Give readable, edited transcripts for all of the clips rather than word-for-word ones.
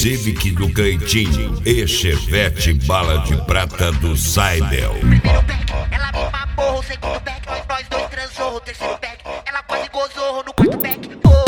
Civic do Cantinho e Chevette bala de prata do Saibel. Primeiro back, ela me mamou. Segundo back, nós dois transou. Terceiro back, ela quase gozou no quarto back.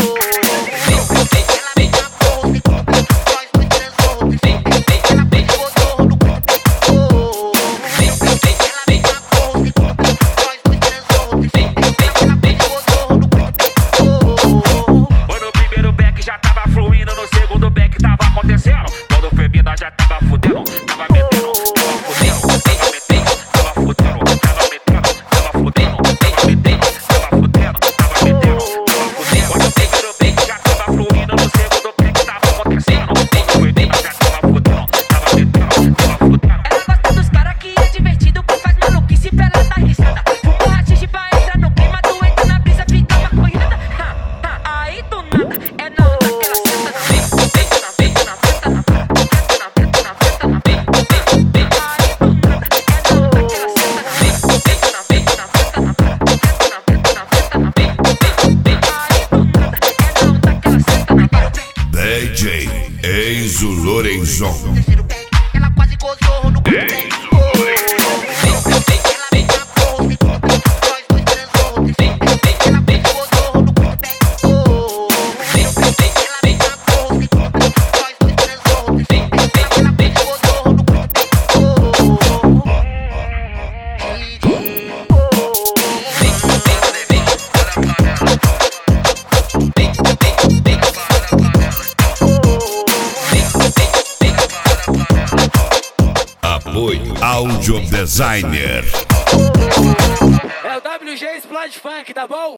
DJ Enzo Lorenzon. Terceiro back, ela quase gozou no quarto back. Apoio Audio Designer. É o WG Splad Funk, tá bom?